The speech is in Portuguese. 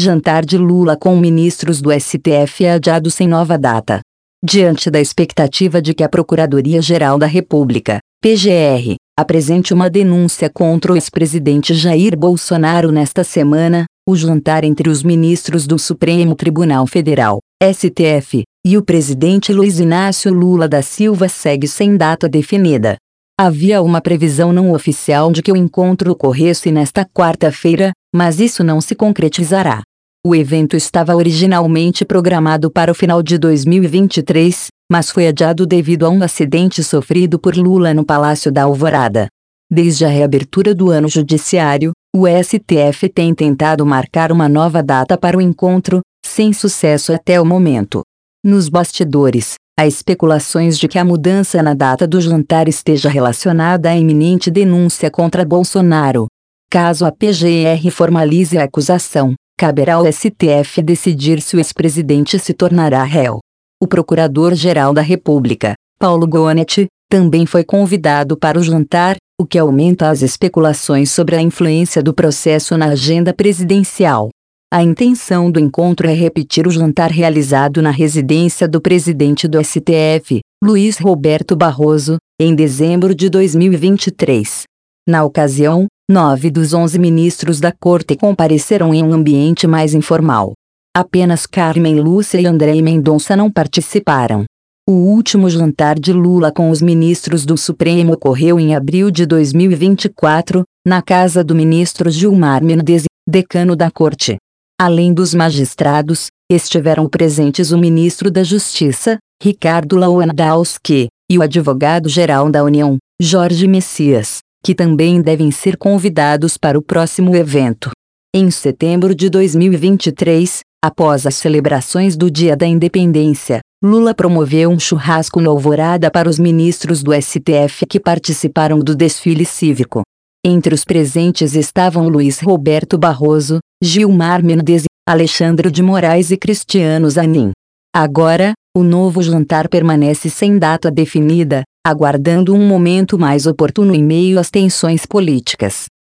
Jantar de Lula com ministros do STF é adiado sem nova data. Diante da expectativa de que a Procuradoria-Geral da República, PGR, apresente uma denúncia contra o ex-presidente Jair Bolsonaro nesta semana, o jantar entre os ministros do Supremo Tribunal Federal, STF, e o presidente Luiz Inácio Lula da Silva segue sem data definida. Havia uma previsão não oficial de que o encontro ocorresse nesta quarta-feira, mas isso não se concretizará. O evento estava originalmente programado para o final de 2023, mas foi adiado devido a um acidente sofrido por Lula no Palácio da Alvorada. Desde a reabertura do ano judiciário, o STF tem tentado marcar uma nova data para o encontro, sem sucesso até o momento. Nos bastidores, há especulações de que a mudança na data do jantar esteja relacionada à iminente denúncia contra Bolsonaro. Caso a PGR formalize a acusação, caberá ao STF decidir se o ex-presidente se tornará réu. O Procurador-Geral da República, Paulo Gonet, também foi convidado para o jantar, o que aumenta as especulações sobre a influência do processo na agenda presidencial. A intenção do encontro é repetir o jantar realizado na residência do presidente do STF, Luiz Roberto Barroso, em dezembro de 2023. Na ocasião, 9 dos 11 ministros da Corte compareceram em um ambiente mais informal. Apenas Carmen Lúcia e André Mendonça não participaram. O último jantar de Lula com os ministros do Supremo ocorreu em abril de 2024, na casa do ministro Gilmar Mendes, decano da Corte. Além dos magistrados, estiveram presentes o ministro da Justiça, Ricardo Lewandowski, e o advogado-geral da União, Jorge Messias, que também devem ser convidados para o próximo evento. Em setembro de 2023, após as celebrações do Dia da Independência, Lula promoveu um churrasco no Alvorada para os ministros do STF que participaram do desfile cívico. Entre os presentes estavam Luiz Roberto Barroso, Gilmar Mendes, Alexandre de Moraes e Cristiano Zanin. Agora, o novo jantar permanece sem data definida, aguardando um momento mais oportuno em meio às tensões políticas.